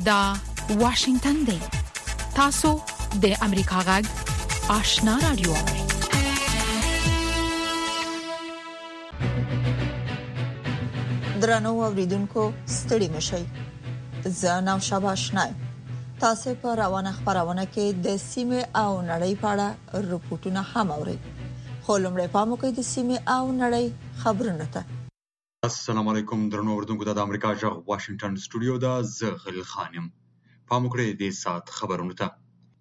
دا واشنگتن دی. تاسو د امریکا غږ آشنا رادیو. درنو اوریدونکو ستړي مشئ. زه نو شاباشنای. تاسو په روانه خبرونه کې د سیمه او نړۍ په اړه رپورټونه هم اورئ. خو لمړی پام وکړئ د سیمه او نړۍ خبرونه ته. السلام علیکم درنو اوریدونکو، د امریکا غږ واشنگټن سټوډیو دا زه خلیل خان یم. پام وکړئ د سات خبرونه ته.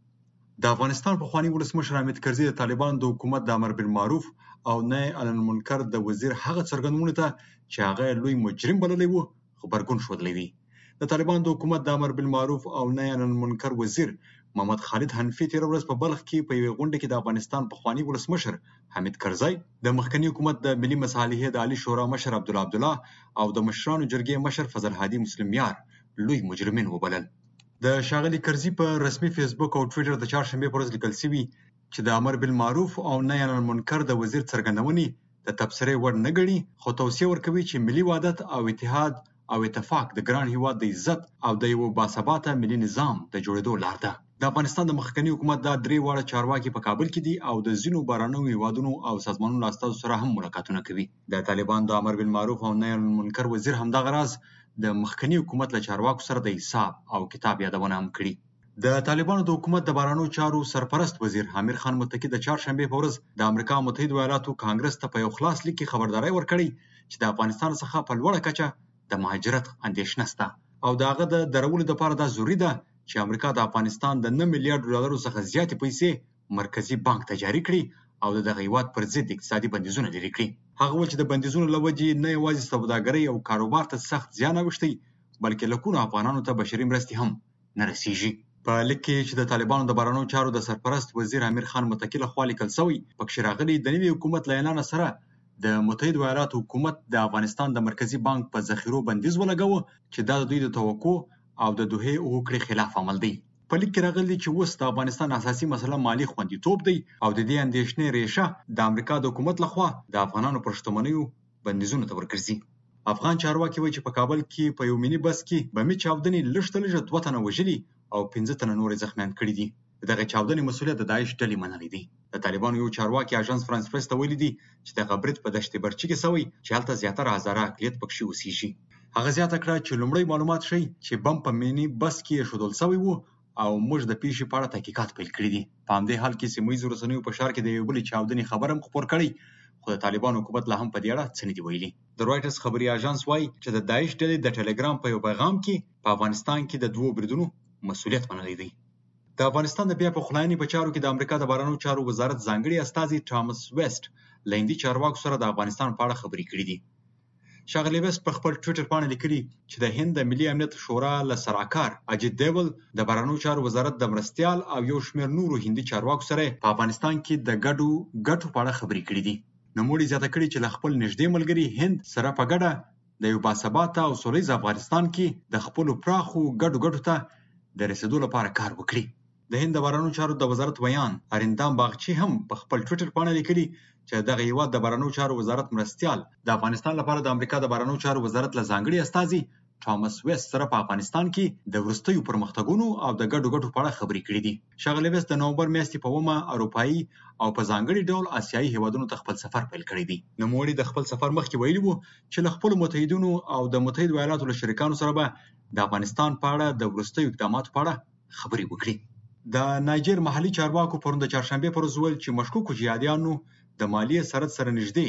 د افغانستان پخوانی ولسمشر حامد کرزي د طالبانو د حکومت د امر بالمعروف او نهي عن المنکر د وزیر هغه څرګندونه ته چې هغه لوی مجرم بللی وو خبرګون شودلی دی. د طالبانو د حکومت د امر بالمعروف او نهي عن المنکر وزیر محمد خالد حنفي تیر ورځ په بلخ کې په یوه غونډه کې د افغانستان پخوانی ولسمشر حامد کرزي د مخکنی حکومت د ملي مصالحې د عالی شورا مشر عبدالله او د مشرانو جرګې مشر فضل هادي مسلم یار لوی مجرمین وبلل. د شاغلي کرزي په رسمي فیسبوک او ټوئیټر د چهارشنبه پر ورځ لیکل شوی چې د امر بالمعروف او نهي عن المنکر د وزیر څرګندونې د تبصرې وړ نه ګڼي، خو توصیه ورکوي چې ملي وحدت او اتحاد او اتفاق د ګران هیواد د عزت او د یو باثباته ملي نظام د جوړېدو لار ده. د افغانستان د مخکنی حکومت د درې واړه چارواکي په کابل کې دي او د ځینو بهرنیو هیوادونو او سازمانونو استازو سره هم ملاقاتونه کوي. د طالبانو د امر بالمعروف او نهي عن المنکر وزیر همدغه راز د مخکنی حکومت له چارواکو سره د حساب او کتاب یادونه هم کړي. د طالبانو د حکومت د بهرنیو چارو سرپرست وزیر امیر خان متقی د چهارشنبه په ورځ د امریکا متحده ایالاتو کانګرس ته په یو خلاص لیک کې خبرداري ورکړې چې د افغانستان څخه په لوړه کچه د مهاجرت اندېښنه شته او داغه د درولو لپاره دا ضروري ده چې امریکا د افغانستان د 9 میلیارډ ډالرو څخه زیاتې پیسې مرکزی بانک ته جاری کړي او د دغه هیواد پر ضد اقتصادي بندیزونه لري کړي. هغه ول چې د بندیزونو لوجې نه یوازې سوداګرۍ او کاروبار ته سخت زیان اوښتي بلکې لکونو افغانانو ته بشري مرستې هم نه رسیږي. په لیک کې چې د طالبانو د بهرنیو چارو د سرپرست وزیر امیر خان متقی له خوا لیکل شوی پکې راغلي د نوي حکومت له اعلان سره د متحده ایالاتو حکومت د افغانستان د مرکزی بانک په ذخیرو بندیز ولګاوه چې دا د دوی د توقع او د دوه هوکړې خلاف عمل دی. په لیک کې راغلي چې اوس د افغانستان اساسي مسله مالی خوندیتوب دی او د دې اندېښنې ریشه د امریکا د حکومت لخوا د افغانانو پر شتمنیو بندیزونو ته ورګرځي. افغان چارواکي وایي چې په کابل کې په یو مینی بس کې بمي چاودنې لږ 2 تنه وژلي او 15 تنه نور زخمیان کړي دي. دغه چاودنې مسؤلیت د داعش ډلې منلې دي. د طالبانو یو چارواکي اژانس فرانس پریس ته ویلي دي چې د غبرت په دشت برچي کې سوی چې هلته زیاتره هزاره اقلیت پکښې اوسېږي. هغه زیاته کړه چې لومړی معلومات ښیي چې بم په مینی بس کې ایښودل شوی و او موږ د پیښې په اړه تحقیقات پیل کړي دي. په همدې حال کې سیمه ییزو رسنیو په ښار کې د یوې بلې چاودنې خبر هم خپور کړی، خو د طالبانو حکومت لا هم په دې اړه څه نه دي ویلي. د رویټرز خبري اژانس وایي چې د داعش ډلې د ټلګرام په یو پیغام کې په افغانستان کې د 2 بریدونو مسؤلیت منلی دی. د افغانستان د بیا پخلاینې په چارو کې د امریکا د بهرنیو چارو وزارت ځانګړي استازي ټامس ویسټ له هندي چارواکو سره د افغانستان په اړه خبرې کړې دي. شاغلی ویسټ په خپل ټوئیټر باندې لیکلي چې د هند د ملي امنیت شورا له سراکار اجیت دیول د بهرنیو چارو وزارت د مرستیال او یو شمېر نورو هندي چارواکو سره په افغانستان کې د ګټو په اړه خبرې کړې دي. نوموړي زیاته کړې چې له خپل نږدې ملګري هند سره په ګډه د یو باثباته او سولیز افغانستان کې د خپل پراخو ګټو ته د رسیدو لپاره کار وکړي. د هند د بهرنیو چارو د وزارت ویان اریندام باغچی هم په خپل ټوئیټر باندې لیکلي چې دغه هیواد د بهرنیو چارو وزارت مرستیال د افغانستان لپاره د امریکا د بهرنیو چارو وزارت له ځانګړي استازي ټامس ویسټ سره په افغانستان کې د وروستیو پرمختګونو او د ګډو په اړه خبرې کړې دي. شاغلی ویسټ د نومبر میاشتې په 1 اروپایي او په ځانګړي ډول آسیایي هیوادونو ته خپل سفر پیل کړی دی. نوموړي د خپل سفر مخکې ویلي وو چې له خپلو متحدینو او د متحده ایالاتو له شریکانو سره به د افغانستان په اړه د وروستیو اقداماتو په اړه خبرې وکړي. د نایجر محلي چارواکو پرون د چهارشنبه پر ورځ ویل چې مشکوکو جهادیانو د مالیې سرحد سره نږدې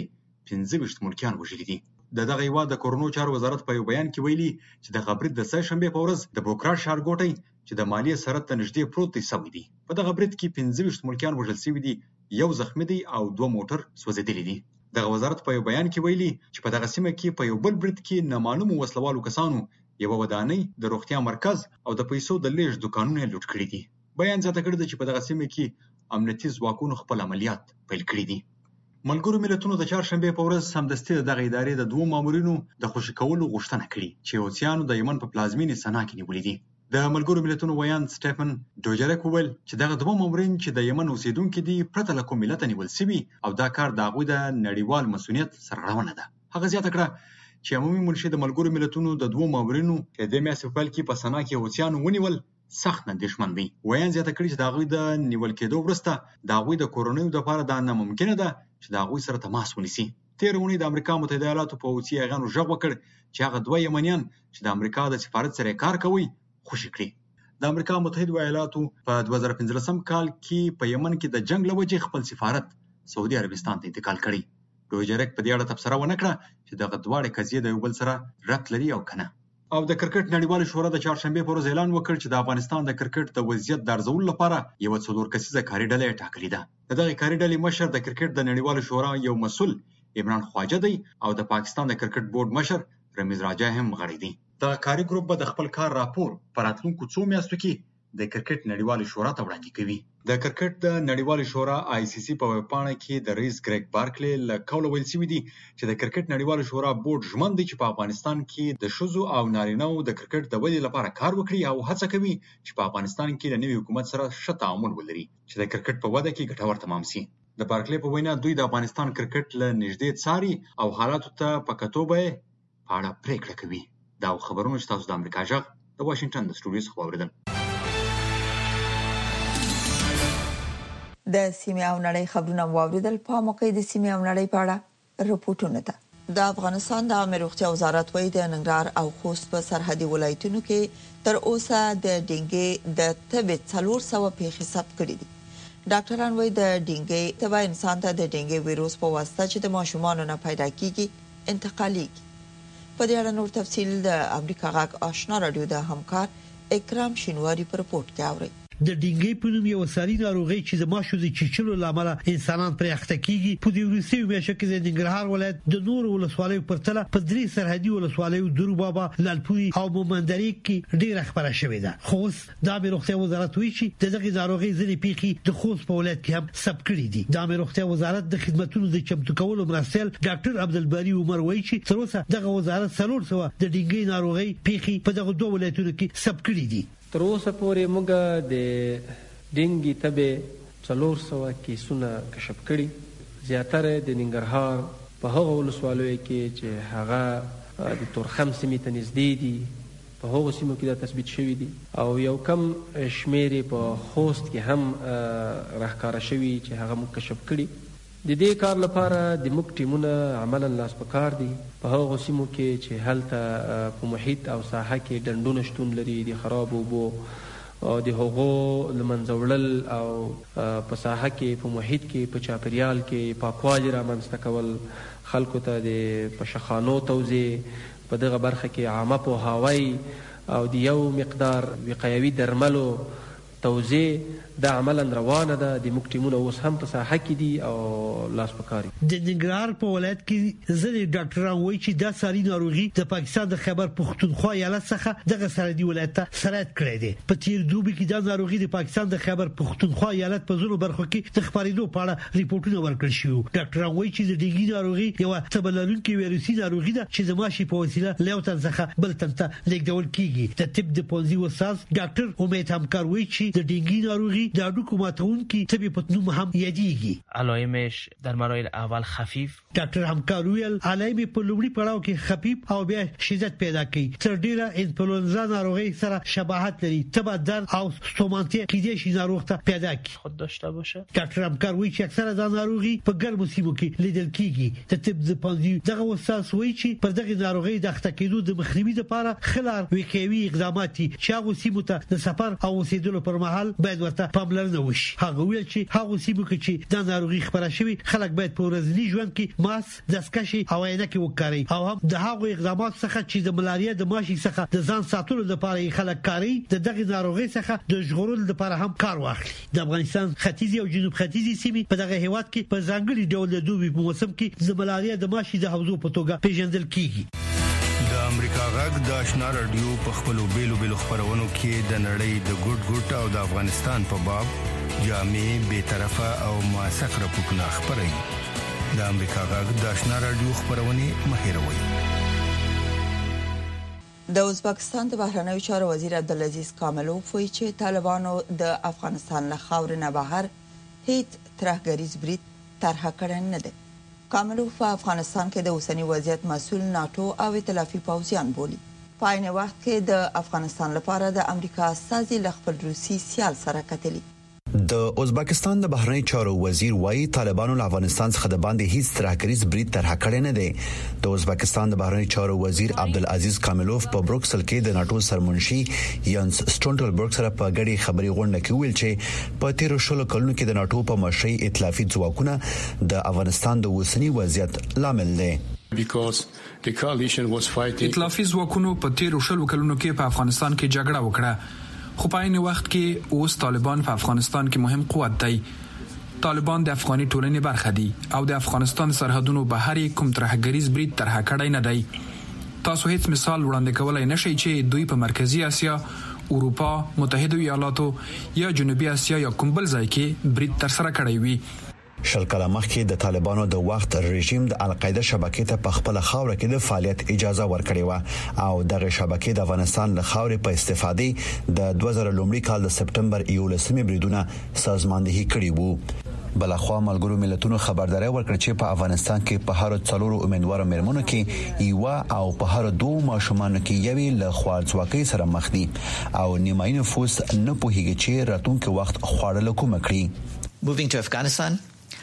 15 ملکیان وژلي دي. دغه هیواد د کورونو چارو وزارت په یو بیان کې ویلي چې د غبرت د سه شنبه په ورځ د بوکرا ښارګوټي چې د مالیې سرحد ته نږدې پروت دی سوي دي. په دغه غبرت کې 15 ملکیان وژل شوي دي، یو زخمی دی او 2 موټر سوځېدلي دي. دغه وزارت په یو بیان کې ویلي چې په دغه سیمه کې په یو بل برید کې نامعلومو وسلوالو کسانو یو ودانۍ د روغتیا مرکز او د پیسو د لیږد دوکانونه لوټ کړي دي. بیان زیاته کړی دی چې په دغه سیمه کې امنیتي ځواکونو خپل عملیات پیل کړي دي. ملګرو ملتونو د چهارشنبه په ورځ سمدستي دغه ادارې د 2 مامورینو د خوشي کولو غوښتنه کړې چې حوثیانو د یمن په پلازمینې سنا کې نیولې دي. د ملګرو ملتونو ویان سټیفن ډوجرک وویل چې دغه 2 مامورین چې د یمن اوسیدونکو دي پرته له کوم ملت نیول شوي او دا کار د هغوی د نړیوال مسؤلیت سرغړونه ده. هغه زیاته کړه چې عمومي منشي د ملګرو ملتونو د 2 مامورینو د دې میاشتې په پیل کې په سنا کې حوثیانو ونیول سخت اندېښمن دی. ویان زیاته کړي چې د هغوی د نیول کېدو وروسته د هغوی د کورنیو دپاره دا ناممکنه ده چې د هغوی سره تماس ونیسي. تېره اونۍ د امریکا متحده ایالاتو په حوثي یاغیانو غږ وکړ چې هغه 2 یمنیان چې د امریکا د سفارت سره کار کوي خوشي کړي. د امریکا متحده ایالاتو په 2015 کال کې په یمن کې د جنگ له وجې خپل سفارت سعودي عربستان ته انتقال کړي. ډویجرک په دې اړه تبصره ونه کړه چې دغه دواړه قضیې د یو بل سره ربط لري او کنه. او د کرکټ نړیوال شورا د چهارشنبه پر ورځ اعلان وکړ چې د افغانستان د کرکټ د وضعیت د ارزولو لپاره یو 4 کسیزه کاري ډله ټاکلې ده. دغه کاري ډلې مشر د کرکټ د نړیوال شورا یو مسؤل عمران خواجه دی او د پاکستان د کرکټ بورډ مشر رمیز راجا هم غړی دی. د کاري ګروپ به د خپل کار راپور په راتلونکو 2 میاشتو کې د کرکټ نړیوال شورا ته وړاندې کوي. د کرکټ د نړیوال شورا ICC په ویب پاڼه کې د رئیس ګریګ بارکلی له قوله ویل شوي دي چې د کرکټ نړیوال شورا بورډ ژمن دی چې په افغانستان کې د ښځو او نارینه‌و د کرکټ د ودې لپاره کار وکړي او هڅه کوي چې په افغانستان کې د نوي حکومت سره ښه تعامل ولري چې د کرکټ په وده کې ګټور تمام شي. د بارکلی په وینا دوی د افغانستان کرکټ له نږدې څاري او حالاتو ته په کتو به په اړه پریکړه کوي. دا خبرونه چې تاسو د امریکا غږ د واشنگټن د سټوډیو څخه واوریدل. د سیمې او نړۍ خبرونه واوریدل. په موقع د سیمې او نړۍ په اړه رپورټونه ده. د افغانستان د عامه روغتیا وزارت وایي د ننګرهار او خوست په سرحدي ولایتونو کې تر اوسه د ډینګي د تبې 400 پیښې ثبت کړي دي. ډاکټران وایي د ډینګي تبه انسان ته د ډینګي ویروس په واسطه چې د ماشومانو نه پیدا کیږي انتقالېږي. په دې اړه نور تفصیل د امریکا غږ آشنا رادیو د همکار اکرام شینواری په رپورت کې اوري. د ډینګي په نوم یو ساري ناروغي چې د ماشو د چیچلو لامل انسانان پرې اخته کیږي په دې وروستي میاشتو کې د ننګرهار ولایت د نور ولسوالیو پرتله په 3 سرحدي ولسوالیو درو بابا لالپوري او مومندري کې ډېر خبره شوې ده. خو د روغتیا وزارت وایي چې دغه ناروغي ځلې پیخي د خوست په ولایت کې هم ثبت کړي دي. د روغتیا وزارت د خدماتو د چمتو کولو مرستیال ډاکټر عبدالباری عمر وایي چې تر اوسه دغه وزارت 300 د ډینګي ناروغي پیخي په دغه 2 ولایتونو کې ثبت کړي دي. تر اوسه پورې موږ د ډینګي تبه 400 کیسونه کشف کړي. زیاتره د ننګرهار په هغه ولسوالیو کې چې هغه د تورخم سیمې ته نږدې دي په هغو سیمو کې دا تثبیت شوي دي او یو کم شمیر په خوست کې هم راښکاره شوي چې هغه موږ کشف کړي. د دې کار لپاره د موږ ټیمونه عملا لاس په کار دي په هغو سیمو کې چې هلته په محیط او ساحه کې ډنډونه شتون لري د خراب اوبو او د هغو لمنځه وړل او په ساحه کې په محیط کې په چاپیریال کې پاکوالی رامنځته کول، خلکو ته د پشخانو توزیع، په دغه برخه کې عامه پوهاوی او د یو مقدار وقایوي درملو توزیع دا عملا روانه ده. د موږ ټیمونه اوس هم په ساحه کې دي او لاس په کار دي. د ننګرهار په ولایت کې ځینې ډاکټران وایي چې دا ساري ناروغي د پاکستان د خیبر پختونخوا ایالت څخه دغه سرحدي ولایت ته سرایت کړی دی. په تیر دوبي کې دا ناروغي د پاکستان د خیبر پختونخوا ایالت په ځینو برخو کې د خبرېدو په اړه ریپورتونه ورکړل شوي. ډاکټران وایي چې د ډینګي ناروغي یو تبه لرونکې ویروسي ناروغي ده چې د ماشي په وسیله له یو تن څخه بل تن ته لیږدول کیږي. د طب د پوهنځي استاد ډاکټر امید همکار وایي چې د ډینګي ناروغي د اډوکو ماتونکي تبه په نوم هم یادېږي. علائمش در مراحل اول خفیف. ډاکټر همکار ویل علائم په لومړي پړاو کې خفیف او بیا شدت پیدا کوي. تر ډیره انفلونزا ناروغي سره شباهت لري. تبه درد او ستومانتیا کېدای شي ناروغ ته پیدا کړي خود داشته باشه. ډاکټر همکار وایي چې اکثره دا ناروغي په ګرمو سیمو کې لیدل کیږي. د طب د پوهنځي دغه استاد وایي چې پر دغه ناروغي د اخته کېدو د مخنیوي لپاره خلار وقایوي اقدامات دي چې هغه سیمو ته د سفر او اوسېدلو پر مهال باید ورته پاملرنه وشي. هغه ویل چې هغه سیمو کې چې دا ناروغي خبره شوی خلک باید په ورځني ژوند کې ماسک، دستکشې او عینکې وکاروي او هم د هغو اقدامات څخه چې د ملاریا د ماشي څخه د ځان ساتلو لپاره خلک کاروي د دغه ناروغي څخه د ژغورلو لپاره هم کار واخلي. د افغانستان ختیځي او جنوب ختیځي سیمې په دغه هیواد کې په ځانګړي ډول د دوبي په موسم کې د ملاریا د ماشي د حوزو په توګه پیژندل کیږي. د امریکا غږ د آشنا رادیو په خپلو بیلو خبرونو کې د نړۍ د ګډ او د افغانستان په باب جامع، بی‌طرفه او موثق راپورټونه خپروي. د امریکا غږ د آشنا رادیو خبرونه مهیروي. د ازبکستان د بهرنیو چارو وزیر عبدالعزیز کاملوف وایي چې طالبانو د افغانستان له خاورې نه بهر هیڅ ترهګریز برید طرح کړی نه دی. کاملوف په افغانستان کې د اوسنی وضعیت مسول ناتو او ائتلافي پوځیان بولي. په عین وخت کې د افغانستان لپاره د امریکا استازي له خپل روسي سیال سره کتلي. د ازبکستان د بهرنی چارو وزیر وايي طالبانو له افغانستان څخه د باندې هیڅ ترهګریز برید طرح کړی نه دی. د ازبکستان د بهرنی چارو وزیر عبدالعزیز کاملوف په بروکسل کې د ناتو سرمنشي یانس سټولټنبرګ سره په غړي خبري غونډه کې ویل چې په 13 کلونو کې د ناتو په مشرۍ ائتلافي ځواکونه د افغانستان د اوسنی وضعیت لامل دي. ائتلافي ځواکونو په 13 کلونو کې په افغانستان کې جګړه وکړه. خو په عین وخت کې اوس طالبان په افغانستان کې مهم قوت دی. طالبان د افغاني ټولنې برخه دي او د افغانستان سرحدونو بهر کوم ترهګریز برید طرح کړی نه دی. تاسو هیڅ مثال وړاندې کولای نشئ چې دوی په مرکزی اسیا، اروپا، متحده ایالاتو یا جنوبي اسیا یا کوم بل ځای کې برید تر سره کړی وي. شل کاله مخکې د طالبانو د وخت رژیم د القاعده شبکې ته په خپل خاور کې د فعالیت اجازه ورکړې و او دغه شبکې د افغانستان له خاورې په استفادې د 2000 لومړي کال د سپټمبر 11 بریدونه سازماندهي کړې وو. بلخوا ملګرو ملتونو خبرداري ورکړه چې په افغانستان کې په هر 4 امیدوارو مېرمنو کې یو او په هر 2 ماشومانو کې یوې له خوارځواکۍ سره مخ دي او نیمایي نفوس نه پوهیږي چې راتلونکي وخت خواړه کوم کړي. Moving to Afghanistan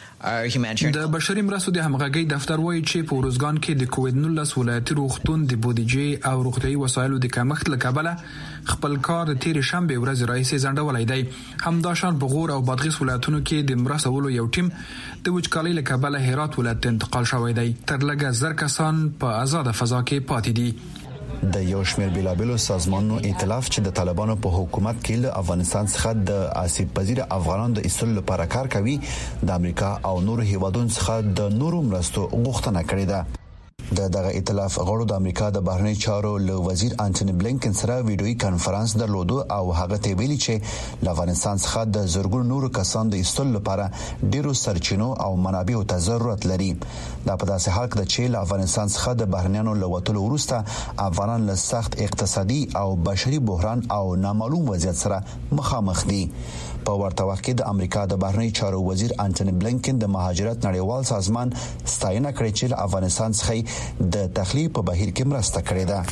د بشري مرستو د همغږي دفتر وایي چې په روزګان کې د کووډ-19 ولایتي روغتون د بودیجې او روغتيایي وسایلو د کمښت له کبله خپل کار د تیر شنبه ورځ راځي ځنډولای دی. همداشان په غور او بادغیس ولایتونو کې د مرستولو یو ټیم د وچکالۍ له کبله هرات ولایت ته انتقال شوی دی. تر لږه 1000 کسان په آزاد فضا کې پاتې دي. د یو شمېر بیلابلو سازمانونو ائتلاف چې د طالبانو په حکومت کې له افغانستان څخه د آسیب پذیر افغانانو د ایستلو لپاره کار کوي، د امریکا او نورو هیوادونو څخه د نورو مرستو غوښتنه کړې ده. دغه ائتلاف غړو د امریکا د بهرنی چارو له وزیر انټونی بلینکن سره ویډیوي کانفرنس درلود او هغه ته ویلي چې له افغانستان څخه د زرګونو نورو کسانو د ایستلو لپاره ډیرو سرچینو او منابعو ته ضرورت لري. دا په داسې حال کې چې له افغانستان څخه د بهرنیانو له وټولو وروسته افغانان له سخت اقتصادي او بشري بحران او نامعلوم وضعیت سره مخامخ دي. په ورته وخت کې د امریکا د بهرنی چارو وزیر انټونی بلینکن د مهاجرت نړیوال سازمان ستاینه کړې چې له افغانستان څخه د تخلیه په بهیر کې مرسته کړې ده.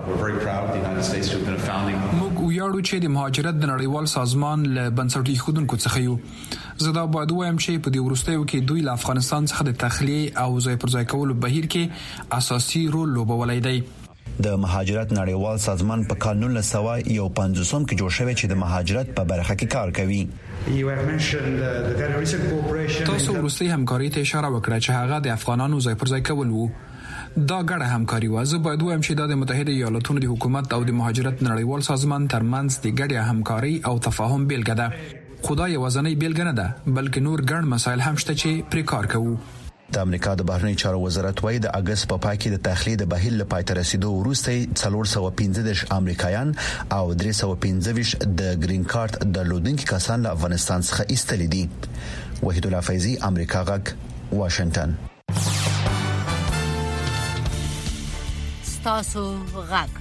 موږ ویاړو چې د مهاجرت د نړیوال سازمان له بنسټ ایښودونکو څخه یو. زه دا باید وایم چې په دې وروستیو کې دوی له افغانستان څخه د تخلیه او ځای پر ځای کولو بهیر کې اساسي رول لوبولی دی. د مهاجرت نړیوال سازمان په کال 1951 کې جوړ شوی چې د مهاجرت په برخه کې کار کوي. تاسو وروستي همکاري ته اشاره وکړه چې هغه د افغانانو ځای پر ځای کول وو. دا ګډه همکاري و. زه باید وایم چې د متحده ایالاتونو د حکومت او د مهاجرت نړیوال سازمان ترمنځ د ګډه همکاري او تفاهم بیلګه ده. خدای یوازنۍ بیلګه نه ده بلکې نور ګڼ مسایل هم شته چې پرې کار کوو. د امریکا د بهرنی چارو وزارت وايي د اگست په پای کې د تخلیه د بهیر لپاره تر رسیدو وروسته 415 امریکایان او 315 د گرین کارت درلودونکي کسان له افغانستان څخه ایستل دي. وحید الله فیضی، امریکا غږ، واشنگټن. تاسو غږ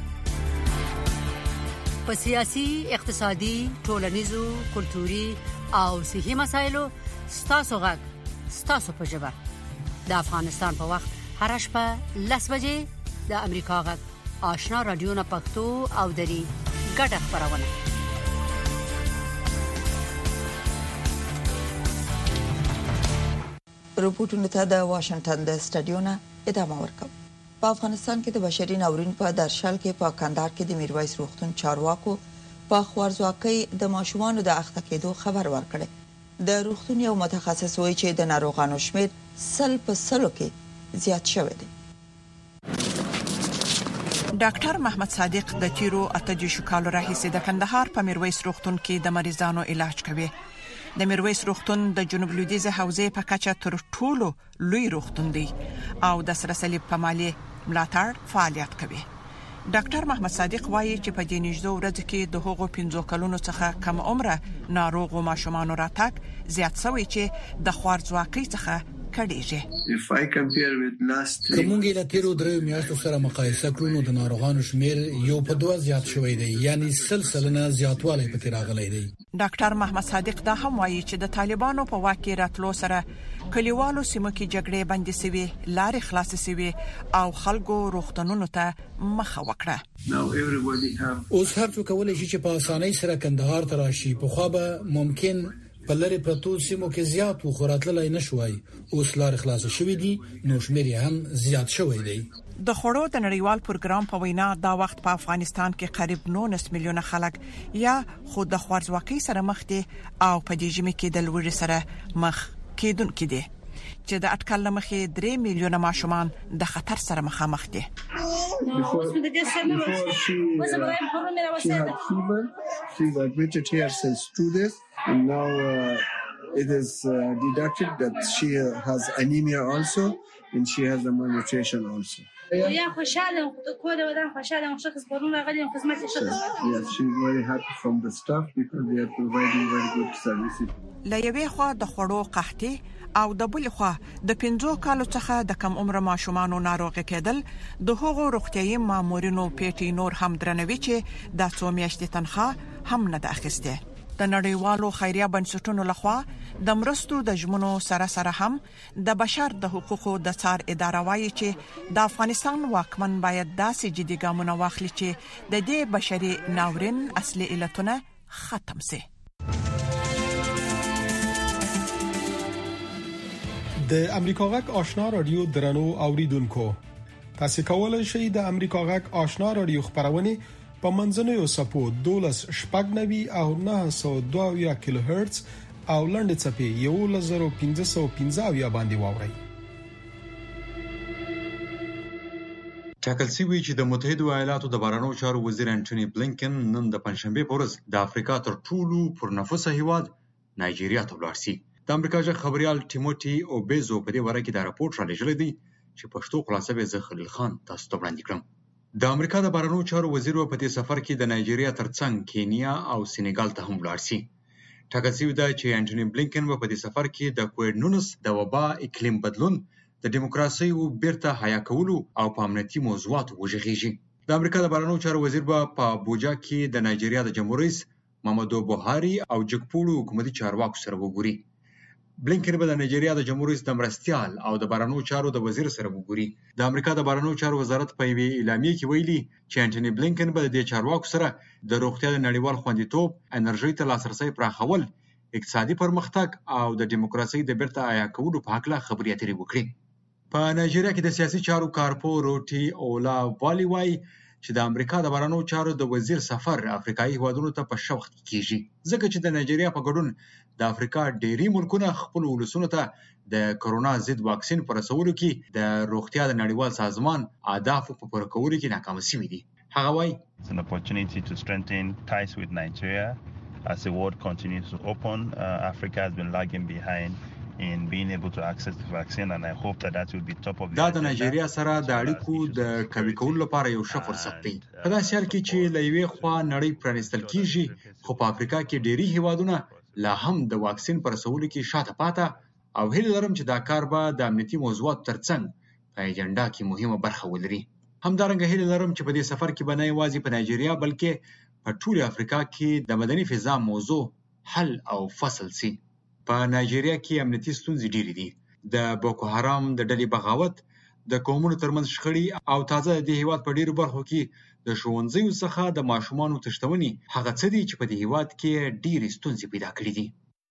په سیاسي، اقتصادي، ټولنیزو، کلتوري او صحي مسایلو تاسو غږ تاسو په ژبه د افغانستان په وخت هر شپه 10 بجې د امریکا غږ آشنا رادیو نه پښتو او دری ګډه خبرونه. رپورټونه ته د واشنگټن د سټډیو نه ادامه ورکوم. په افغانستان کې د بشري ناورین په درشل کې په کندهار کې د میرویس روغتون چارواکو په خوارځواکۍ د ماشومانو د اخته کېدو خبر ورکړي. د روغتون یو متخصص وایي چې د ناروغانو شمیر 100% کې زیات شوی دی. ډاکټر محمد صادق د تیرو 28 کالو راهیسې د کندهار په میرویس روغتون کې د مریضانو علاج کوي. د میرویس روغتون د جنوب لویدیځ حوزې په کچه تر ټولو لوی روغتون دی او د سره صلیب په مالی ملاتړ فعالیت کوي. ډاکټر محمد صادق وایي چې په دې نږدې ورځ کې د هغو 15 کلونو څخه کم عمره ناروغ ماشومان راتګ زیات شوی چې د خوارځواکۍ څخه کړيږي. کومګي له تیرو درې میاشتو سره مقایسه کړو نو د ناروغانو شمیر یو په 2 زیات شوی دی، یعنی سلسله زیاتوالی پکې راغلی دی. ډاکټر محمد صادق دا هم وایي چې د طالبانو په واک کې راتلو سره کلیوالو سیمو کې جګړې بندي سوي، لارې خلاص سوي او خلکو روغتونونو ته مخه وکړه. اوس هر څوک کولای شي چې په اسانۍ سره کندهار ته راشي. په خو به ممکن په لری پروتو سیمو کې زیات وخوراتلای نشوي. اوس لارې خلاص شوې دي، نو شمیر هم زیات شوی دی. د خړو د نړیوال پروګرام په وینا دا وخت په افغانستان کې قریب 9 میلیونه خلک یا خود د خوارځواکۍ سره مخ دي او په دې ژمي کې د لوړ سره مخ کېدونکې دي چې د اټکل لمخې 3 میلیونه ماشومان د خطر سره مخامخ دي. It is deducted that she has anemia also and she has a malnutrition also. Yeah, خوشاله کوده ودان خوشاله شخص برونه غلي خدمت شخص. Yes, she's very happy from the staff because they are providing very good services. لا یوې خوا د خړو قحطي او د بل خوا د 15 کالو څخه د کم عمر ماشومانو ناروغ کېدل د هغو روغتيایي مامورینو پیټي نور هم درنوي چې د 2 میاشتې تنخواه هم نه اخیسته. د نړیوالو خیریه بنسټونو لخوا د مرستو د ژمنو سره هم د بشر د حقوقو د څار اداره وايي چې د افغانستان واکمن باید داسې جدي ګامونه واخلي چې د دې بشري ناورین اصلي علتونه ختم شي. د امریکا غږ آشنا رادیو درنو اوریدونکو، تاسو کولای شئ د امریکا غږ آشنا رادیو خبرونه په منځنوي سپو 12 شپږنوي او 902 کیلو هرتز او لنډ چپی 1515 باندې واورئ. ټاکل شوی چې د متحده ایالاتو د بهرنیو چارو وزیر انټونی بلینکن نن د پنځشنبه په ورځ د افریقا تر ټولو پرنفوسه هیواد نایجیریا ته ولاړ شي. د امریکا ځخ خبريال ټیموټي اوبیزو په دې وره کې دا راپورټ را لېږلی دی چې پښتو خلاصه به زه خلیل خان تاسو ته وړاندې کړم. د امریکا د بهرنیو چارو وزیر په دې سفر کې د نایجیریا ترڅنګ کینیا او سینیګال ته هم ولاړ شي. ټاکل شوی دی چې انټونی بلینکن په دې سفر کې د کووډ-19 د وبا، اقلیم بدلون، د دیموکراسي او بیرته حیا کولو او په امنیتي موضوعاتو وژغېږي. د امریکا د بهرنیو چارو وزیر په ابوجا کې د نایجیریا د جمهور رئیس محمدو بوهاري او جګپوړو حکومتي چارواکو سره وګوري. بلینکن به د نایجیریا د جمهور رئیس د مرستيال او د بهرنیو چارو د وزیر سره وګوري. د امریکا د بهرنیو چارو وزارت په یوه اعلامیه کې ویلي چې انټونی بلینکن به د چارواکو سره د روغتیا د نړیوال خوندیتوب، انرژي ته لاسرسي پراخول، اقتصادي پرمختګ او د دیموکراسي د بیرته حیا کولو په اړه خبرې اترې وکړي. په نایجیریا کې د سیاسي چارو کارپو روټي اولا والی وای چې د امریکا د بهرنیو چارو د وزیر سفر افریقایي هیوادونو ته په شوق کیږي، ځکه چې د نایجیریا په ګډون د افریقا ډېری ملکونه خپل ولسونو ته د کرونا ضد واکسین پر رسولو کې د روغتیا د نړیوال سازمان اهداف په پوره کولو کې ناکام شوي دي. هغه وایي It's an opportunity to strengthen ties with Nigeria as the world continues to open. Africa has been lagging behind in being able to access the vaccine and I hope that will be top of the دا د نایجیریا سره د اړیکو د قوي کولو لپاره یو ښه فرصت دی. په داسې حال کې چې له یوې خوا نړۍ پرانیستل کیږي، خو په افریقا کې ډېری هیوادونه لا هم د واکسین پر رسولو کې شاته پاته او هیله لرم چې دا کار به د امنیتي موضوعاتو ترڅنګ په اجنډا کې مهمه برخه ولري. همدارنګه هیله لرم چې په دې سفر کې به نه یوازې په نایجیریا بلکې په ټول افریقا کې د مدني فضا موضوع حل او فصل شي. په نایجیریا کې امنیتي ستونزې ډېرې دي. د بوکو حرام د ډلې بغاوت، د قومونو ترمنځ شخړې او تازه د هیواد په ډېرو برخو کې د ښوونځیو څخه د ماشومانو تښتونې هغه څه دي چې په دې هیواد کې ډېرې ستونزې پیدا کړې دي.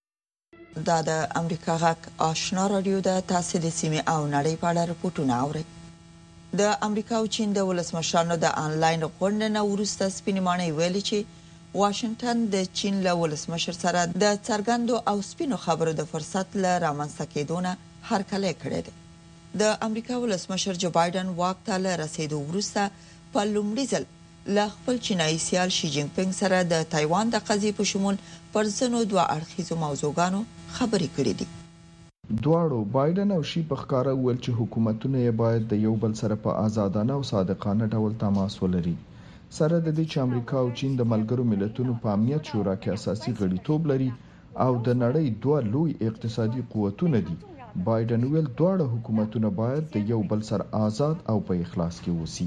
دا د امریکا غږ آشنا رادیو د تحصیل سیمه او نړۍ په اړه راپورټونه اوري. د امریکا او چین د ولسمشرانو د انلاین غونډې نه وروسته سپینمانه ویلي چې واشنگټن د چین له ولسمشر سره د څرګندو او سپینو خبرو د فرصت له رامنځته کېدو نه هرکلی کړی دی. د امریکا ولسمشر جو بایدن واک ته له رسیدو وروسته په لومړي ځل له خپل چینایي سیال شي جین پینګ سره د تایوان د قضیې په شمول پر ځینو دوه اړخیزو موضوعګانو خبرې کړې دي. دواړو بایدن او شي په ښکاره وویل چې حکومتونه یې باید د یو بل سره په آزادانه او صادقانه ډول تماس ولري. سره د دې چې امریکا او چین د ملګرو ملتونو په امنیت شورا کې اساسي غړیتوب لري او د نړۍ دوه لوی اقتصادي قوتونه دي، بایدن ویل دواړه حکومتونه باید د یو بل سره آزاد او په اخلاص کې وسی.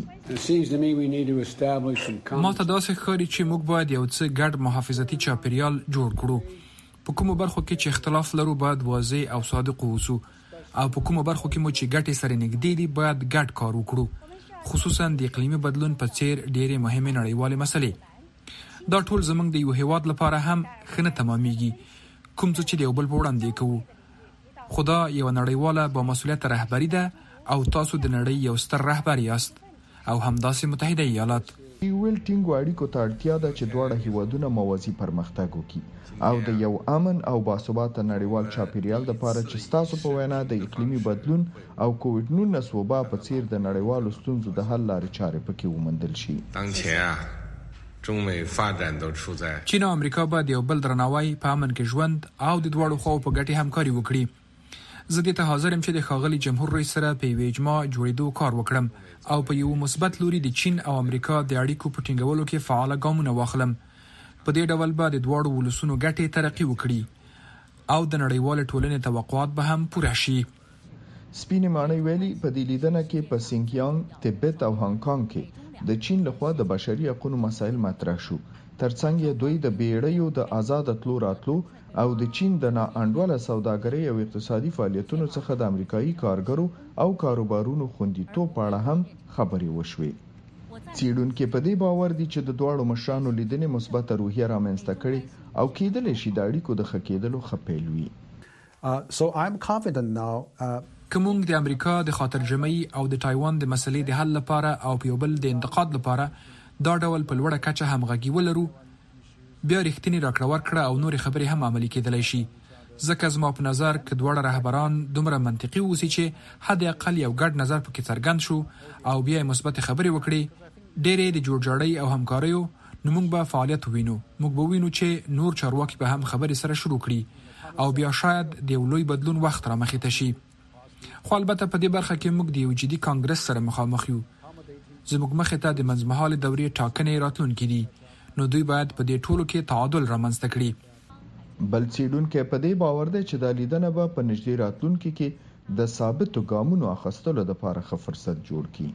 ما ته داسې ښکاري چې موږ باید یو څه ګډ محافظتي چاپیریال جوړ کړو. په کومو برخو کې چې اختلاف لرو باید واضح او صادق اوسو او په کومو برخو کې مو چې ګټې سره نږدې دي باید ګډ کار وکړو، خصوصا د اقلیمي بدلون په څیر ډېرې مهمه نړیوالې مسلې. دا ټول زموږ د یو هیواد لپاره هم خنه تمامېږي، کوم څه چې د یو بل په وړاندې کوو. خدا یو نړیواله با مسؤلیت رهبری ده او تاسو د نړۍ یو ستر رهبر یاست او همداسې متحده ایالات. ویل ټینګو اړیکو ته اړتیا ده چې دواړه هیوادونه موازي پرمختګ وکړي او د یو امن او باثباته نړیوال چاپیریال لپاره چې تاسو په وینا د اقلیمي بدلون او کووډ-19 وبا په څیر د نړیوالو ستونزو د حل لارې چارې پکې ومندل شي. چین او امریکا باید یو بل درناوی په امن کې ژوند او د دواړو خواو په ګټه همکاري وکړي. زه دې ته حاضر یم چې د ښاغلي جمهور رئیس سره په یوه اجماع جوړېدو کار وکړم او په یو مثبت لوري د چین او امریکا د اړیکو په ټینګولو کې فعال ګامونه واخلم. په دې ډول به د دواړو ولسونو ګټې ترقی وکړي او د نړیوال ټولنې توقعات به هم پوره شي. سپینې ماڼۍ ویلي په دې لیدنه کې په سینګیانګ، تبت او هانګ کانګ کې د چین لخوا د بشري حقوقو مسایل مطرح شو. ترڅنګ دوی د بیړیو د آزاد تلو راتلو او د چین د ناانډوله سوداګرۍ او اقتصادي فعالیتونو څخه د امریکایي کارګرو او کاروبارونو خوندیتوب په اړه هم خبرې وشوې. څېړونکي په دې باور دي چې د دواړو مشرانو لیدنې مثبت روحیه رامنځته کړي او کېدلی شي د اړیکو د ښه کېدلو ښه پیل وي. که موږ د امریکا د خاطرجمعي او د تایوان د مسلې د حل لپاره او په یو بل د انتقاد لپاره دا ډول په لوړه کچه همغږي ولرو، بیا رښتینی راکړه ورکړه او نورې خبرې هم عملي کېدلی شي. ځکه زما په نظر که دواړه رهبران دومره منطقي اوسي چې حد اقل یو ګډ نظر پکې څرګند شو او بیا مثبت خبرې وکړي، ډېرې د جوړجاړۍ او همکاریو، نو موږ به فعالیت ووینو. موږ به وینو چې نور چارواکي به هم خبرې سره شروع کړي او بیا شاید د یو لوی بدلون وخت را مخې ته شي. خو البته په دې برخه کې موږ د یو جدي کانګرس سره مخامخ یو. زموږ مخې ته د منځمهالې دورې ټاکنې راتلونکې دي، نو دوی باید په دې ټولو کې تعادل رامنځته کړي. بل څېړونکي په دې باور دی چې دا لیدنه به په نږدې راتلونکي کې د ثابتو ګامونو اخیستلو لپاره ښه فرصت جوړ کړي.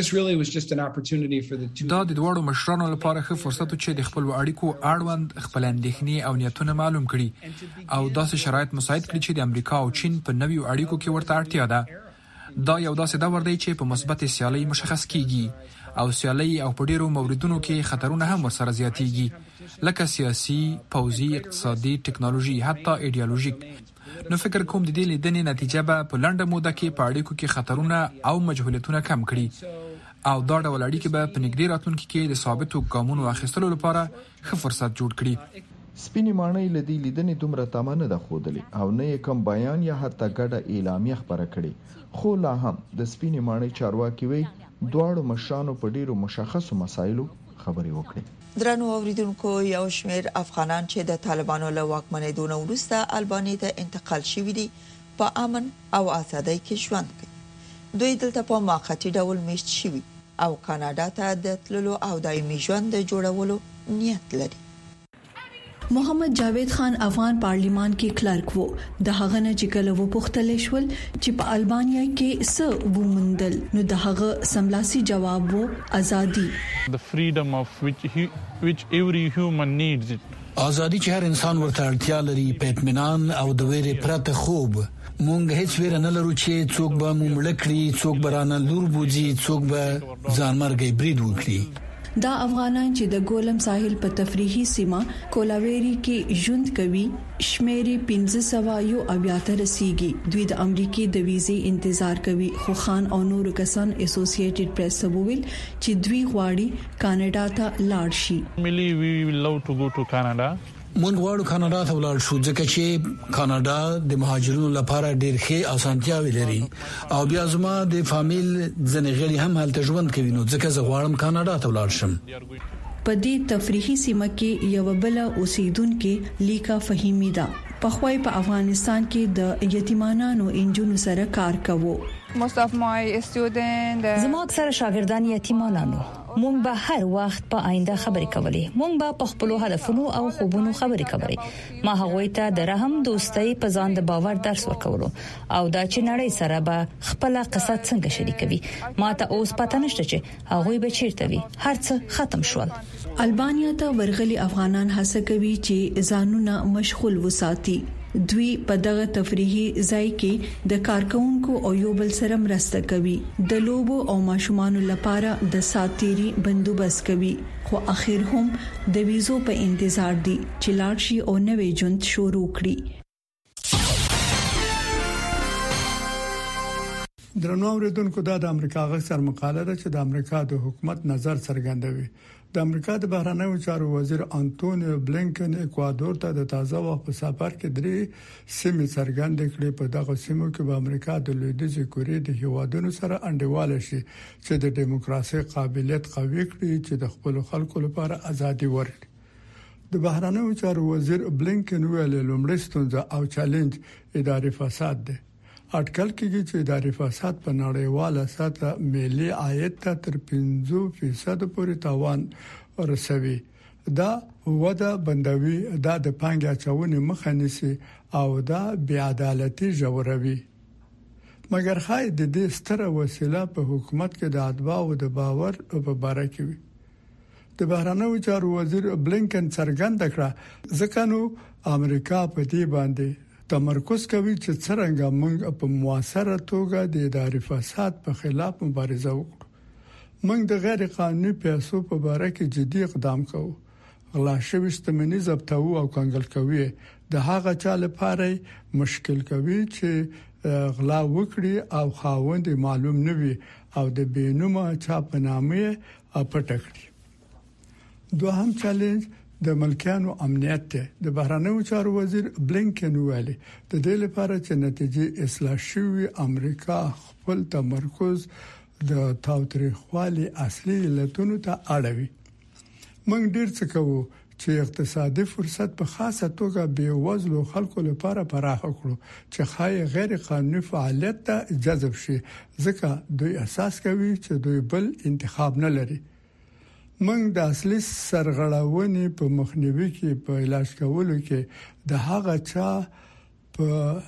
دا د دواړو مشرانو لپاره ښه فرصت و چې د خپل اړیکو اړوند خپل اندېښنې او نیتونه معلوم کړي او داسې شرایط مساعد کړي چې د امریکا او چین په نویو اړیکو کې ورته اړتیا ده. دا یو داسې دور دی چې په مثبت سیالۍ مشخص کیږي او سیالۍ او په ډیرو موردونو کې خطرونه هم ورسره زیاتیږي، لکه سیاسي، پوځي، اقتصادي، ټکنالوژي، حتی ایډیالوژیک. نو فکر کوم د دې لیدنې نتیجه به په لنډه موده کې په اړیکو کې خطرونه او مجهولیتونه کم کړي او دا ډول اړیکې به په نږدې راتلونکي کې د ثابتو ګامونو اخیستلو لپاره ښه فرصت جوړ کړي. سپینې ماڼۍ له دې لیدنې دومره تمه نه ده ښودلې او نه یې کوم بیان یا حتی ګډه اعلامیه خپره کړې، خو لا هم د سپینې ماڼۍ چارواکي وایي دواړو مشرانو په ډیرو مشخصو مسایلو خبرې وکړې. درنو اوریدونکو، یو شمېر افغانان چې د طالبانو له واکمنېدو نه وروسته البانیا ته انتقال شوي دي په امن او ازادۍ کې ژوند کوي. دوی دلته په موقتي ډول میشت شوي او کاناډا ته د تللو او دایمي ژوند د جوړولو نیت لري. محمد جاوید خان افغان پارلیمان کې کلرک وو. د هغه نه چې کله و پوښتل شول چې په البانیا کې څه ومندل، نو د هغه سملاسي جواب وو ازادي. The freedom of which every human needs it. ازادي چې هر انسان ورته اړتیا لري، په اطمینان او د ویرې پرته خوب. مونږ هیڅ ویره نه لرو چې څوک به مو مړ کړي، څوک به رانه لور بوزي، څوک به ځانمرګي برید وکړي. دا افغانان چې د ګولم ساحل په تفریحي سیمه کولاويري کې ژوند کوي شمیرې 1500 رسیدي. دوی د امریکای د ویزې انتظار کوي، خو خان او نور کسان اسوسییټډ پریس وویل چې دوی غواړي کاناډا ته لاړ شي. We will love to go to Canada. مونږ غواړو کاناډا ته ولاړ شو ځکه چې کاناډا د مهاجرینو لپاره ډېر ښه اسانتیاوې لري او بیا زما د فامیل ځنې غړي هم هلته ژوند کوي، نو ځکه زه غواړم کاناډا ته ولاړ شم. په دې تفریحي سیمه کې یو بل اوسیدونکو لیکا فهیمی دا په خوای په افغانستان کې د یتیمانو انجونو سره کار کوي. زما اکثر شاګردان یتیمانانو مونږ به هر وخت په آینده خبرې کولې. مونږ به په خپل هدفونو او خوبونو خبرې کولې. ما هغوی ته د رحم، دوستۍ، په ځان د باور درس ورکولو او دا چې نړۍ سره به خپل قصه څنګه شریکوي. ما ته اوس پته نشته چې هغوی به چیرته وي. هرڅه ختم شول. البانیا ته ورغلي افغانان هڅه کوي چې ځانونه مشغول وساتي. دوی په دغه تفریحي ځای کې د کارکونکو او یو بل سره مرسته کوي. د لوبو او ماشومان لپاره د ساتيري بندوبست کوي. خو اخر هم د ویزو په انتظار دي چې لاړشي او نوې ژوند شروع کړي. درنو اوریدونکو دا د امریکا غږ سر مقاله ده چې د امریکا د حکومت نظر څرګندوي. د امریکا د بهرنیو چارو وزیر انټونیو بلینکن اکوادور ته د تازه وخت په سفر کې درې سیمې څرګند کړې. په دغه سیمو کې به امریکا د لویدیځ کوریا د هیوادونو سره انډیواله شي چې د دیموکراسي قابلیت قوي کړي چې د خپل خلکو لپاره ازادي ورکړي. د بهرنیو چارو وزیر بلینکن ویل لومړی ستونزه او چیلنج اداري فساد دی. اټکل کېږي چې اداري فساد په نړیواله سطح ملي عاید ته تر 5% پورې تاوان ورسوي. دا وده بندوي، دا د پانګې اچونې مخه نیسي او دا بې عدالتي ژوروي. مګر خای د دې ستره وسیله په حکومت کې د اتباع او د باور په باره کې وي. د بهرنیو چارو وزیر بلینکن څرګنده کړه ځکه نو امریکا په دې باندې تمرکز کوي چې څنګه موږ په موثره توګه د اداري فساد په خلاف مبارزه وکړو. موږ د غیر قانوني پیسو په اړه کې جدي اقدام کوو. غلا شوی شتمنۍ ضبطو او کنګل کوي. د هغه چا لپاره مشکل کوي چې غلا وکړي او خاوند معلوم نه وي او د بینومه چا په نامه پټکړي. دوهم چیلنج د ملکیانو امنیت ته د بهرنیو چارو وزیر بلینکن ویلي د دې لپاره چې نتیجې اصلاح شوی امریکا خپل تمرکز د تاوتریخوالي اصلي علتونو ته اړوي. موږ ډیر څه کوو چې اقتصادي فرصت په خاصه توګه به وزلو خلکو لپاره پراخ کړو چې خای غیر قانوني فعالیت ته جذب شي ځکه دوی اساس کوي چې دوی بل انتخاب نه لري. موږ د اصلي سرغړاونې په مخنیوي کې په علاج کولو کې د هغه چا په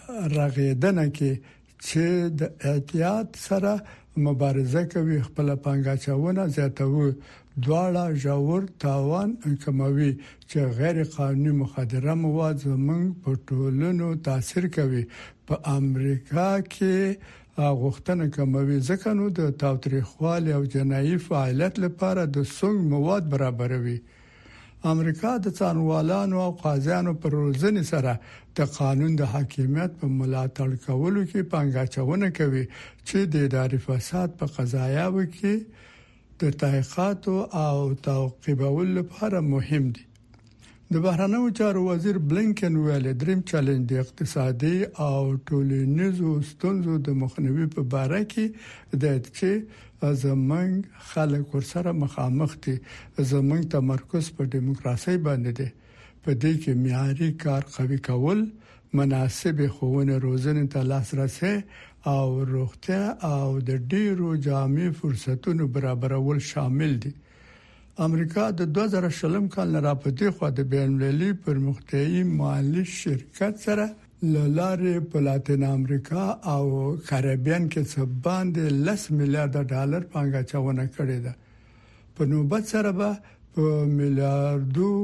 رغیدنه کې چې د احتیاط سره مبارزه کوي خپل پانګاچونه زیاتوي دواړه ژور تاوان کموي چې غیر قانوني مخدره مواد زموږ په ټولنو تاثیر کوي. په امریکا کې غوښتنه کموي ځکه نو د تاوتریخوالي او جنایي فعالیت لپاره د سنگ مواد برابروي. امریکا د څارنوالانو او قاضیانو پر روزنې سره د قانون د حاکمیت په ملاتړ کولو کې پانګاچونه کوي چې د اداري فساد په قضایاو کې د تحقیقات او تعقیبولو لپاره مهم دي. د بهرنیو چارو وزیر بلینکن ویل دریم چیلنج د اقتصادي او ټولنیزو ستونزو د مخنیوي په اړه کې د چې زمونږ خلک ورسره مخامخ دي. زمونږ تمرکز په دیموکراسي باندې دی. په دې کې معیاري کار قوي کول، مناسب ښوونه روزنه ته لاسرسي او روغتیا او د ډیرو جامع فرصتونو برابرول شامل دي. امریکا د 2020 کال نه په دې خوا د بین‌المللي پرمختیایي مالي شرکت سره لارې په لاتین امریکا او کریبین کې څه باندې $10 میلیارډ پانګاچونه کړې ده. په نوبت سره به په میلیارډو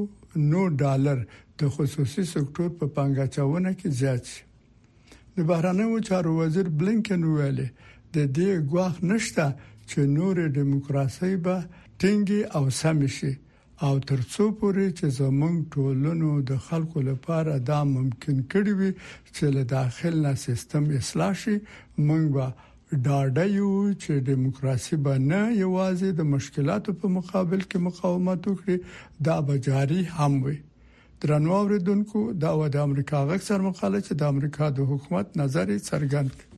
$9 د خصوصي سکتور په پانګاچونه کې زیات شي. د بهرنیو چارو وزیر بلینکن ویلي د دې ګواښ نشته چې نور دیموکراسي به ټینګي او سم شي او ترڅو پورې چې زمونږ ټولنو د خلکو لپاره دا ممکن کړي وي چې له داخل نه سیستم اصلاح شي. موږ به ډاډه یو چې دیموکراسي به نه یوازې د مشکلاتو په مقابل کې مقاومت وکړي، دا به جاري هم وي. درنو اوریدونکو دا و د امریکا غږ سر مقاله چې د امریکا د حکومت نظر څرګند کړ.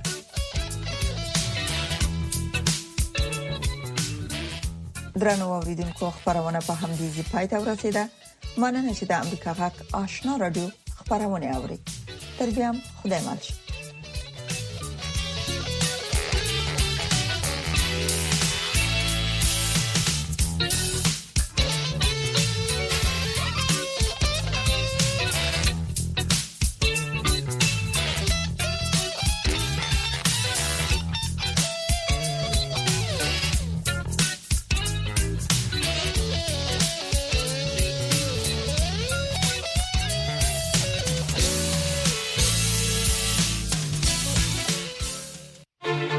درنو اوریدونکو خبرونه په همدې ځای پای ته ورسیده. مننه چې د امریکا غږ آشنا رادیو خبرونه اوري. تر بیا خدای مل.